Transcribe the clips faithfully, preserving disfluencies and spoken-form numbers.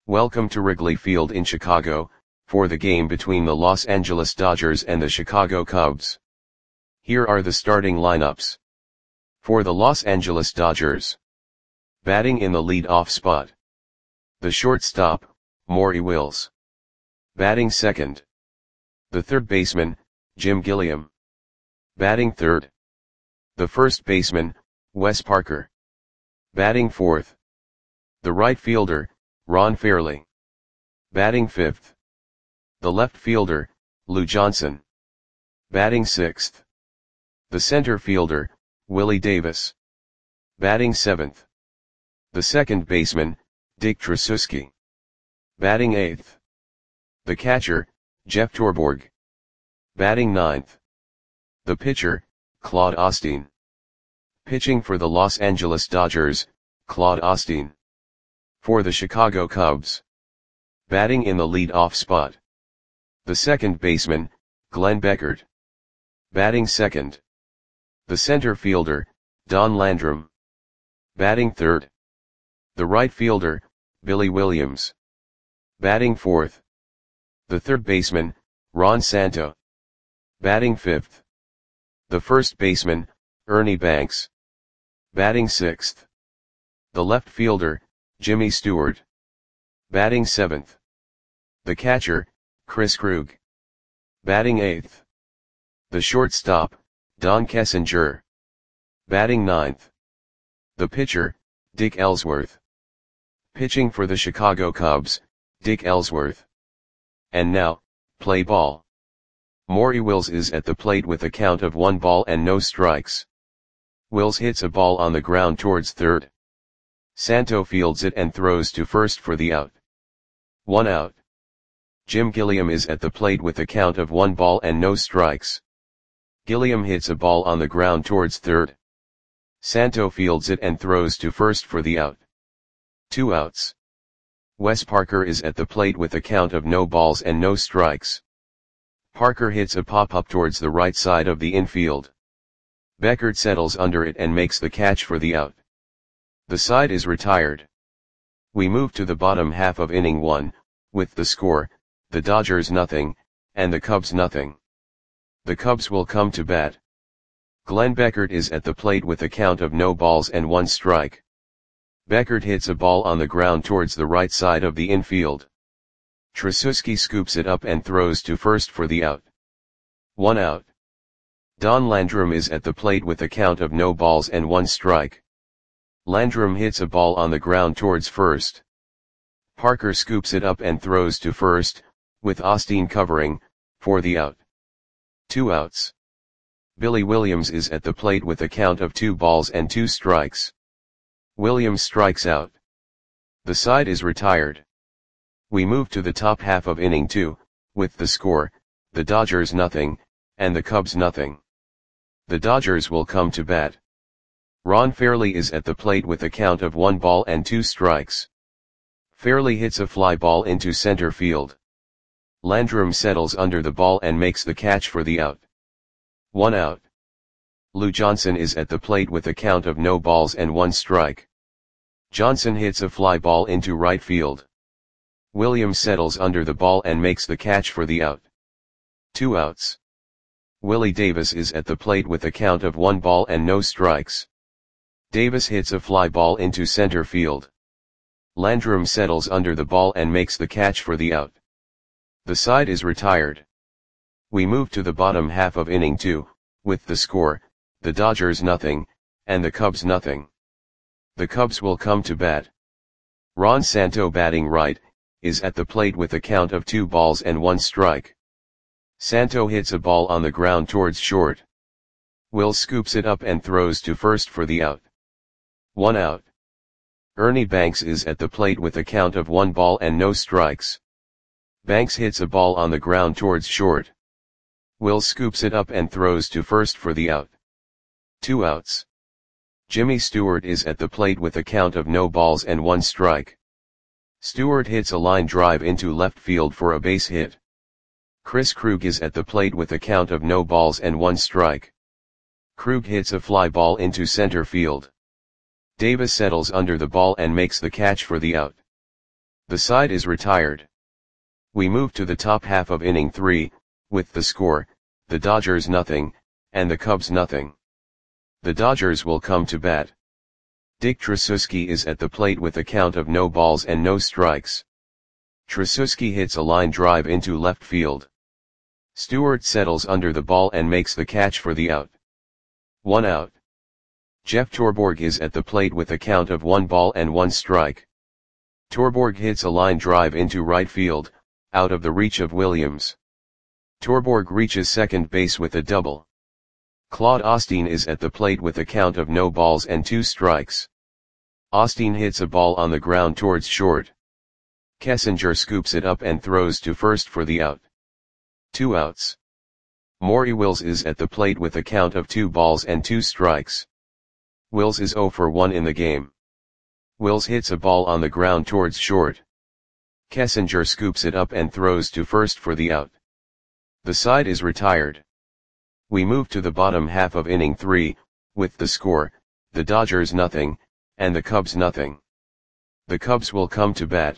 Welcome to Wrigley Field in Chicago, for the game between the Los Angeles Dodgers and the Chicago Cubs. Here are the starting lineups. For the Los Angeles Dodgers. Batting in the lead-off spot. The shortstop, Maury Wills. Batting second. The third baseman, Jim Gilliam. Batting third. The first baseman, Wes Parker. Batting fourth. The right fielder, Ron Fairly. Batting fifth. The left fielder, Lou Johnson. Batting sixth. The center fielder, Willie Davis. Batting seventh. The second baseman, Dick Tracewski. Batting eighth. The catcher, Jeff Torborg. Batting ninth. The pitcher, Claude Osteen. Pitching for the Los Angeles Dodgers, Claude Osteen. For the Chicago Cubs. Batting in the lead-off spot. The second baseman, Glenn Beckert. Batting second. The center fielder, Don Landrum. Batting third. The right fielder, Billy Williams. Batting fourth. The third baseman, Ron Santo. Batting fifth. The first baseman, Ernie Banks. Batting sixth. The left fielder, Jimmy Stewart. Batting seventh. The catcher, Chris Krug. Batting eighth. The shortstop, Don Kessinger. Batting ninth. The pitcher, Dick Ellsworth. Pitching for the Chicago Cubs, Dick Ellsworth. And now, play ball. Maury Wills is at the plate with a count of one ball and no strikes. Wills hits a ball on the ground towards third. Santo fields it and throws to first for the out. One out. Jim Gilliam is at the plate with a count of one ball and no strikes. Gilliam hits a ball on the ground towards third. Santo fields it and throws to first for the out. Two outs. Wes Parker is at the plate with a count of no balls and no strikes. Parker hits a pop-up towards the right side of the infield. Beckert settles under it and makes the catch for the out. The side is retired. We move to the bottom half of inning one, with the score, the Dodgers nothing, and the Cubs nothing. The Cubs will come to bat. Glenn Beckert is at the plate with a count of no balls and one strike. Beckert hits a ball on the ground towards the right side of the infield. Tracewski scoops it up and throws to first for the out. One out. Don Landrum is at the plate with a count of no balls and one strike. Landrum hits a ball on the ground towards first. Parker scoops it up and throws to first, with Osteen covering, for the out. Two outs. Billy Williams is at the plate with a count of two balls and two strikes. Williams strikes out. The side is retired. We move to the top half of inning two, with the score, the Dodgers nothing, and the Cubs nothing. The Dodgers will come to bat. Ron Fairly is at the plate with a count of one ball and two strikes. Fairly hits a fly ball into center field. Landrum settles under the ball and makes the catch for the out. One out. Lou Johnson is at the plate with a count of no balls and one strike. Johnson hits a fly ball into right field. Williams settles under the ball and makes the catch for the out. Two outs. Willie Davis is at the plate with a count of one ball and no strikes. Davis hits a fly ball into center field. Landrum settles under the ball and makes the catch for the out. The side is retired. We move to the bottom half of inning two, with the score, the Dodgers nothing, and the Cubs nothing. The Cubs will come to bat. Ron Santo batting right, is at the plate with a count of two balls and one strike. Santo hits a ball on the ground towards short. Wills scoops it up and throws to first for the out. One out. Ernie Banks is at the plate with a count of one ball and no strikes. Banks hits a ball on the ground towards short. Wills scoops it up and throws to first for the out. Two outs. Jimmy Stewart is at the plate with a count of no balls and one strike. Stewart hits a line drive into left field for a base hit. Chris Krug is at the plate with a count of no balls and one strike. Krug hits a fly ball into center field. Davis settles under the ball and makes the catch for the out. The side is retired. We move to the top half of inning three, with the score, the Dodgers nothing, and the Cubs nothing. The Dodgers will come to bat. Dick Tracewski is at the plate with a count of no balls and no strikes. Tracewski hits a line drive into left field. Stewart settles under the ball and makes the catch for the out. One out. Jeff Torborg is at the plate with a count of one ball and one strike. Torborg hits a line drive into right field, out of the reach of Williams. Torborg reaches second base with a double. Claude Osteen is at the plate with a count of no balls and two strikes. Osteen hits a ball on the ground towards short. Kessinger scoops it up and throws to first for the out. Two outs. Maury Wills is at the plate with a count of two balls and two strikes. Wills is oh for one in the game. Wills hits a ball on the ground towards short. Kessinger scoops it up and throws to first for the out. The side is retired. We move to the bottom half of inning three, with the score, the Dodgers nothing, and the Cubs nothing. The Cubs will come to bat.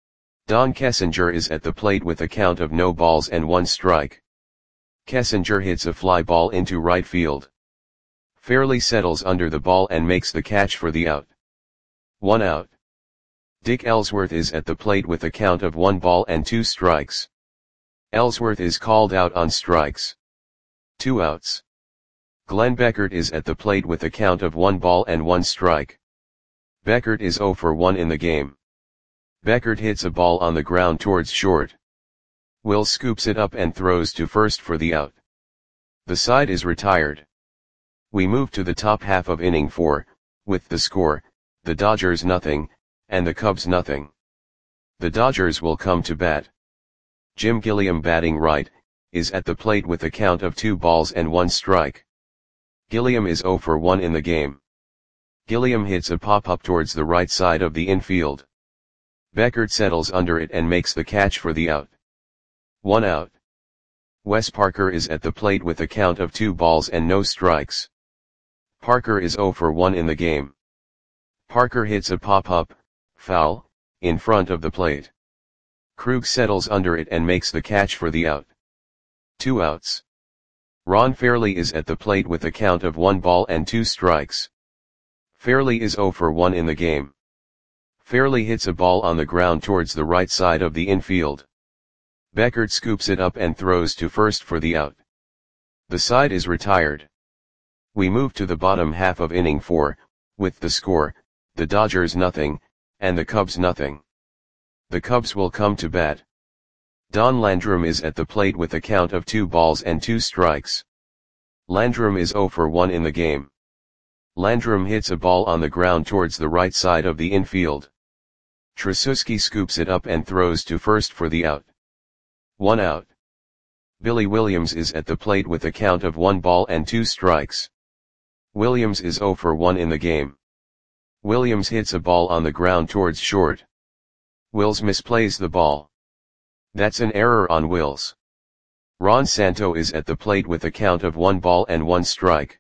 Don Kessinger is at the plate with a count of no balls and one strike. Kessinger hits a fly ball into right field. Fairley settles under the ball and makes the catch for the out. One out. Dick Ellsworth is at the plate with a count of one ball and two strikes. Ellsworth is called out on strikes. Two outs. Glenn Beckert is at the plate with a count of one ball and one strike. Beckert is oh for one in the game. Beckert hits a ball on the ground towards short. Will scoops it up and throws to first for the out. The side is retired. We move to the top half of inning four, with the score, the Dodgers nothing, and the Cubs nothing. The Dodgers will come to bat. Jim Gilliam batting right, is at the plate with a count of two balls and one strike. Gilliam is oh for one in the game. Gilliam hits a pop-up towards the right side of the infield. Beckert settles under it and makes the catch for the out. One out. Wes Parker is at the plate with a count of two balls and no strikes. Parker is oh for one in the game. Parker hits a pop-up, foul, in front of the plate. Krug settles under it and makes the catch for the out. Two outs. Ron Fairly is at the plate with a count of one ball and two strikes. Fairly is oh for one in the game. Fairly hits a ball on the ground towards the right side of the infield. Beckert scoops it up and throws to first for the out. The side is retired. We move to the bottom half of inning four, with the score, the Dodgers nothing, and the Cubs nothing. The Cubs will come to bat. Don Landrum is at the plate with a count of two balls and two strikes. Landrum is oh for one in the game. Landrum hits a ball on the ground towards the right side of the infield. Tracewski scoops it up and throws to first for the out. One out. Billy Williams is at the plate with a count of one ball and two strikes. Williams is oh for one in the game. Williams hits a ball on the ground towards short. Wills misplays the ball. That's an error on Wills. Ron Santo is at the plate with a count of one ball and one strike.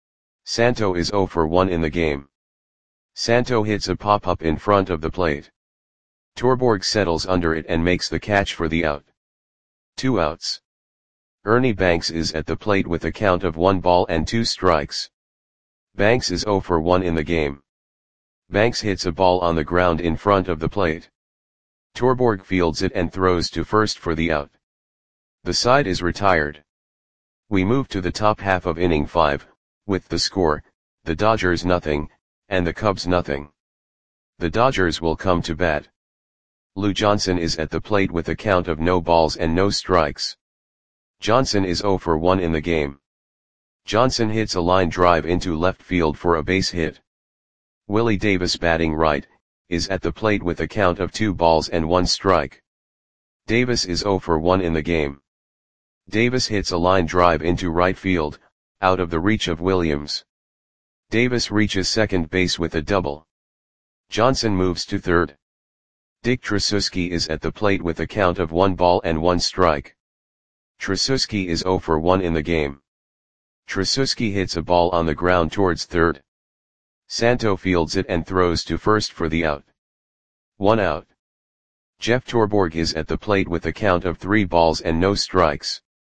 Santo is oh for one in the game. Santo hits a pop-up in front of the plate. Torborg settles under it and makes the catch for the out. Two outs. Ernie Banks is at the plate with a count of one ball and two strikes. Banks is oh for one in the game. Banks hits a ball on the ground in front of the plate. Torborg fields it and throws to first for the out. The side is retired. We move to the top half of inning five, with the score, the Dodgers nothing, and the Cubs nothing. The Dodgers will come to bat. Lou Johnson is at the plate with a count of no balls and no strikes. Johnson is oh for one in the game. Johnson hits a line drive into left field for a base hit. Willie Davis batting right, is at the plate with a count of two balls and one strike. Davis is oh for one in the game. Davis hits a line drive into right field, out of the reach of Williams. Davis reaches second base with a double. Johnson moves to third. Dick Tracewski is at the plate with a count of one ball and one strike. Tracewski is oh for one in the game. Tracewski hits a ball on the ground towards third. Santo fields it and throws to first for the out. One out. Jeff Torborg is at the plate with a count of three balls and no strikes.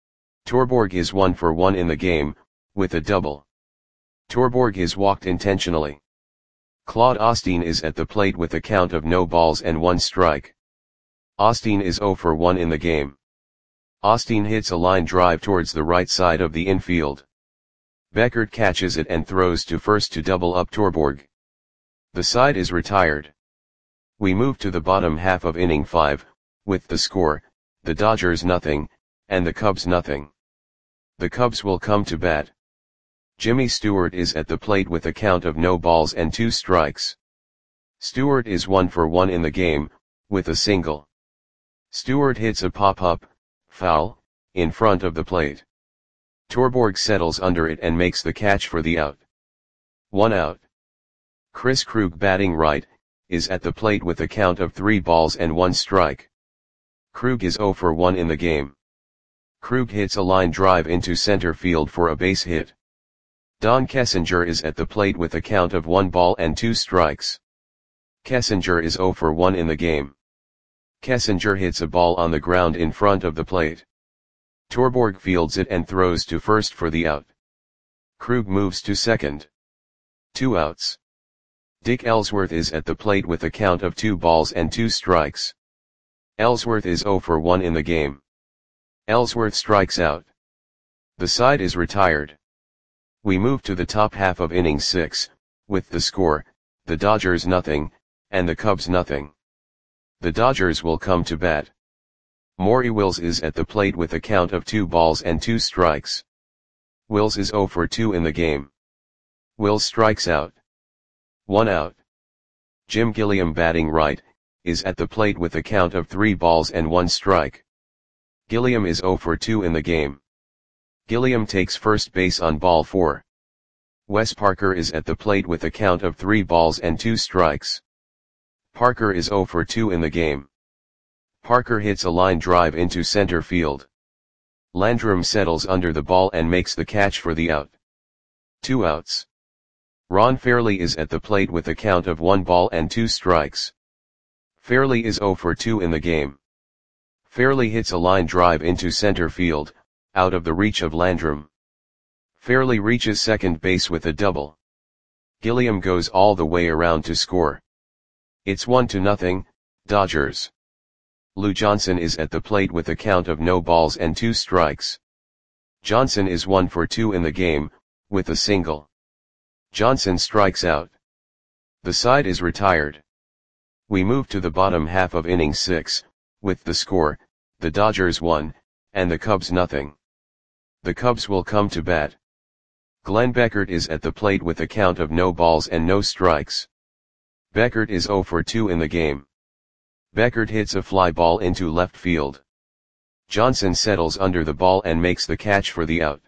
Torborg is one for one in the game, with a double. Torborg is walked intentionally. Claude Osteen is at the plate with a count of no balls and one strike. Osteen is zero for one in the game. Osteen hits a line drive towards the right side of the infield. Beckert catches it and throws to first to double up Torborg. The side is retired. We move to the bottom half of inning five, with the score, the Dodgers nothing, and the Cubs nothing. The Cubs will come to bat. Jimmy Stewart is at the plate with a count of no balls and two strikes. Stewart is one for one in the game, with a single. Stewart hits a pop-up, foul, in front of the plate. Torborg settles under it and makes the catch for the out. One out. Chris Krug, batting right, is at the plate with a count of three balls and one strike. Krug is zero for one in the game. Krug hits a line drive into center field for a base hit. Don Kessinger is at the plate with a count of one ball and two strikes. Kessinger is zero for one in the game. Kessinger hits a ball on the ground in front of the plate. Torborg fields it and throws to first for the out. Krug moves to second. Two outs. Dick Ellsworth is at the plate with a count of two balls and two strikes. Ellsworth is zero for one in the game. Ellsworth strikes out. The side is retired. We move to the top half of inning six, with the score, the Dodgers nothing, and the Cubs nothing. The Dodgers will come to bat. Maury Wills is at the plate with a count of two balls and two strikes. Wills is zero for two in the game. Wills strikes out. One out. Jim Gilliam, batting right, is at the plate with a count of three balls and one strike. Gilliam is zero for two in the game. Gilliam takes first base on ball four. Wes Parker is at the plate with a count of three balls and two strikes. Parker is zero for two in the game. Parker hits a line drive into center field. Landrum settles under the ball and makes the catch for the out. Two outs. Ron Fairley is at the plate with a count of one ball and two strikes. Fairley is zero for two in the game. Fairley hits a line drive into center field, out of the reach of Landrum. Fairley reaches second base with a double. Gilliam goes all the way around to score. It's one to nothing, Dodgers. Lou Johnson is at the plate with a count of no balls and two strikes. Johnson is one for two in the game, with a single. Johnson strikes out. The side is retired. We move to the bottom half of inning six, with the score, the Dodgers one, and the Cubs nothing. The Cubs will come to bat. Glenn Beckert is at the plate with a count of no balls and no strikes. Beckert is zero for two in the game. Beckert hits a fly ball into left field. Johnson settles under the ball and makes the catch for the out.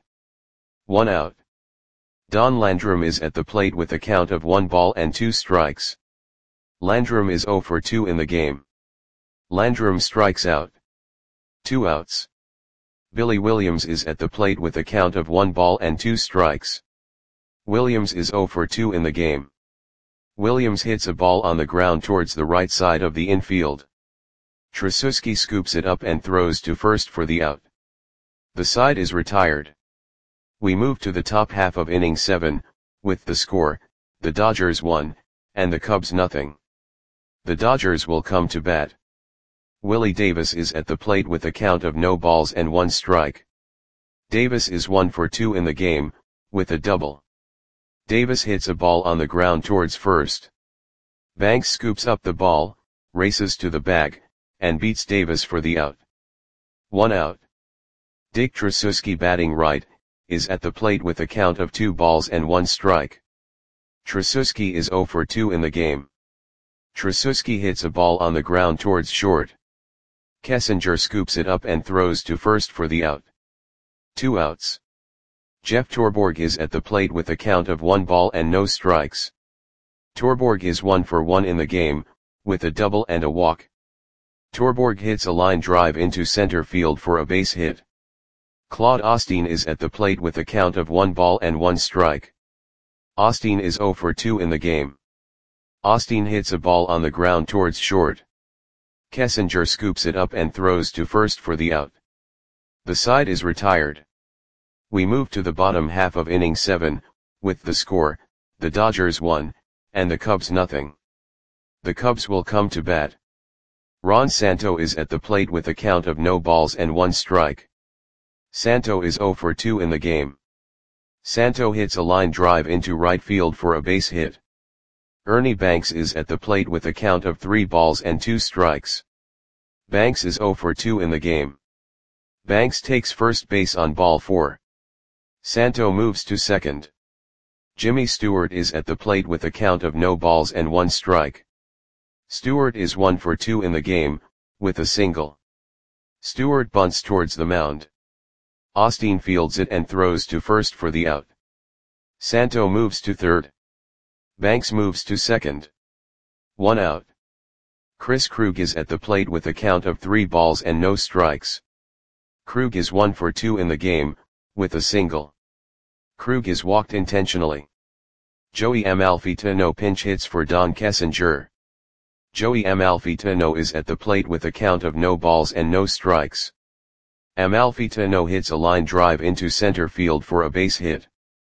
One out. Don Landrum is at the plate with a count of one ball and two strikes. Landrum is zero for two in the game. Landrum strikes out. Two outs. Billy Williams is at the plate with a count of one ball and two strikes. Williams is zero for two in the game. Williams hits a ball on the ground towards the right side of the infield. Tracewski scoops it up and throws to first for the out. The side is retired. We move to the top half of inning seven, with the score, the Dodgers one, and the Cubs nothing. The Dodgers will come to bat. Willie Davis is at the plate with a count of no balls and one strike. Davis is one for two in the game, with a double. Davis hits a ball on the ground towards first. Banks scoops up the ball, races to the bag, and beats Davis for the out. One out. Dick Tracewski, batting right, is at the plate with a count of two balls and one strike. Tracewski is zero for two in the game. Tracewski hits a ball on the ground towards short. Kessinger scoops it up and throws to first for the out. Two outs. Jeff Torborg is at the plate with a count of one ball and no strikes. Torborg is one for one in the game, with a double and a walk. Torborg hits a line drive into center field for a base hit. Claude Osteen is at the plate with a count of one ball and one strike. Osteen is zero for two in the game. Osteen hits a ball on the ground towards short. Kessinger scoops it up and throws to first for the out. The side is retired. We move to the bottom half of inning seven, with the score, the Dodgers one, and the Cubs nothing. The Cubs will come to bat. Ron Santo is at the plate with a count of no balls and one strike. Santo is oh for two in the game. Santo hits a line drive into right field for a base hit. Ernie Banks is at the plate with a count of three balls and two strikes. Banks is oh for two in the game. Banks takes first base on ball four. Santo moves to second. Jimmy Stewart is at the plate with a count of no balls and one strike. Stewart is one for two in the game, with a single. Stewart bunts towards the mound. Osteen fields it and throws to first for the out. Santo moves to third. Banks moves to second. One out. Chris Krug is at the plate with a count of three balls and no strikes. Krug is one for two in the game, with a single. Krug is walked intentionally. Joey Amalfitano pinch hits for Don Kessinger. Joey Amalfitano is at the plate with a count of no balls and no strikes. Amalfitano hits a line drive into center field for a base hit.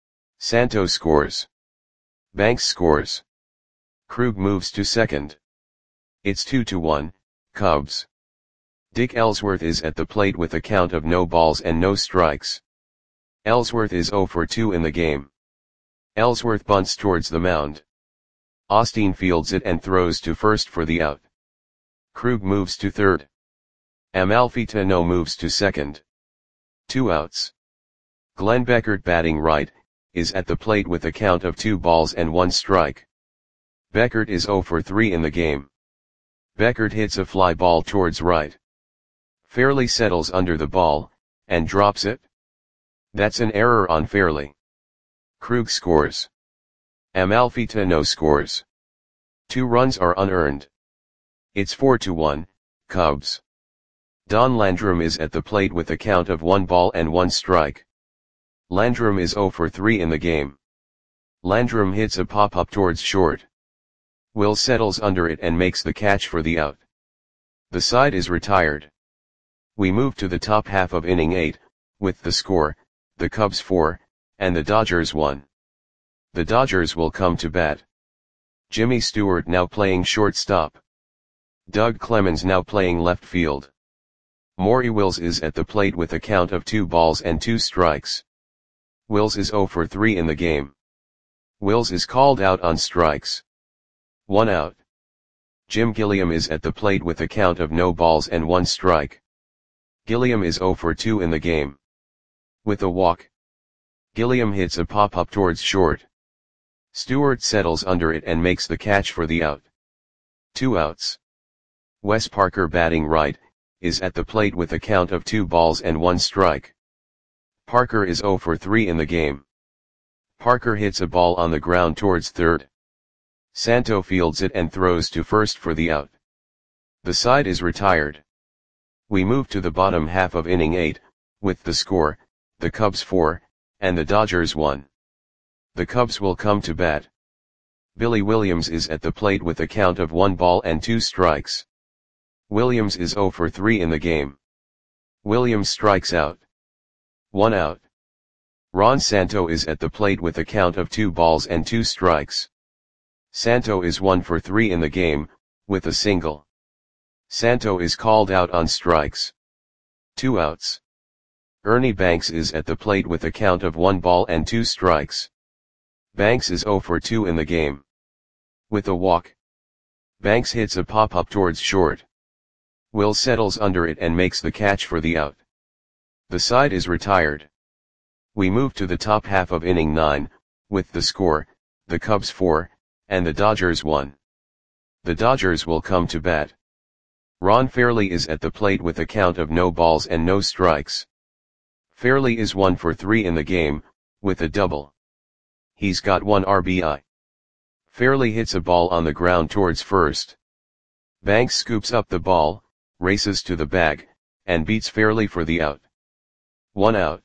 Santo scores. Banks scores. Krug moves to second. It's two to one, Cubs. Dick Ellsworth is at the plate with a count of no balls and no strikes. Ellsworth is oh for two in the game. Ellsworth bunts towards the mound. Osteen fields it and throws to first for the out. Krug moves to third. Amalfitano moves to second. Two outs. Glenn Beckert, batting right, is at the plate with a count of two balls and one strike. Beckert is oh for three in the game. Beckert hits a fly ball towards right. Fairley settles under the ball, and drops it. That's an error on Fairley. Krug scores. Amalfitano scores. Two runs are unearned. It's four to one, Cubs. Don Landrum is at the plate with a count of one ball and one strike. Landrum is oh for three in the game. Landrum hits a pop-up towards short. Will settles under it and makes the catch for the out. The side is retired. We move to the top half of inning eight, with the score, the Cubs four, and the Dodgers one. The Dodgers will come to bat. Jimmy Stewart now playing shortstop. Doug Clemens now playing left field. Maury Wills is at the plate with a count of two balls and two strikes. Wills is oh for three in the game. Wills is called out on strikes. One out. Jim Gilliam is at the plate with a count of no balls and one strike. Gilliam is oh for two in the game. With a walk. Gilliam hits a pop-up towards short. Stewart settles under it and makes the catch for the out. Two outs. Wes Parker, batting right, is at the plate with a count of two balls and one strike. Parker is oh for three in the game. Parker hits a ball on the ground towards third. Santo fields it and throws to first for the out. The side is retired. We move to the bottom half of inning eight, with the score, the Cubs four, and the Dodgers one. The Cubs will come to bat. Billy Williams is at the plate with a count of one ball and two strikes. Williams is oh for three in the game. Williams strikes out. One out. Ron Santo is at the plate with a count of two balls and two strikes. Santo is one for three in the game, with a single. Santo is called out on strikes. Two outs. Ernie Banks is at the plate with a count of one ball and two strikes. Banks is oh for two in the game. With a walk. Banks hits a pop-up towards short. Will settles under it and makes the catch for the out. The side is retired. We move to the top half of inning nine, with the score, the Cubs four, and the Dodgers one. The Dodgers will come to bat. Ron Fairley is at the plate with a count of no balls and no strikes. Fairley is one for three in the game, with a double. He's got one R B I. Fairley hits a ball on the ground towards first. Banks scoops up the ball, races to the bag, and beats Fairley for the out. One out.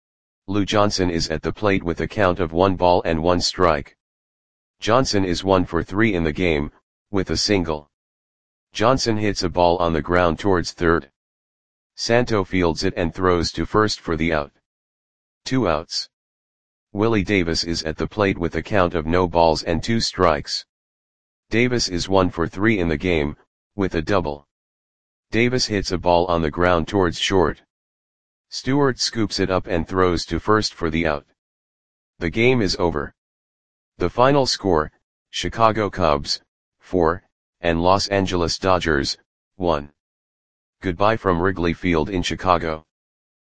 Lou Johnson is at the plate with a count of one ball and one strike. Johnson is one for three in the game, with a single. Johnson hits a ball on the ground towards third. Santo fields it and throws to first for the out. Two outs. Willie Davis is at the plate with a count of no balls and two strikes. Davis is one for three in the game, with a double. Davis hits a ball on the ground towards short. Stewart scoops it up and throws to first for the out. The game is over. The final score, Chicago Cubs, four, and Los Angeles Dodgers, one. Goodbye from Wrigley Field in Chicago.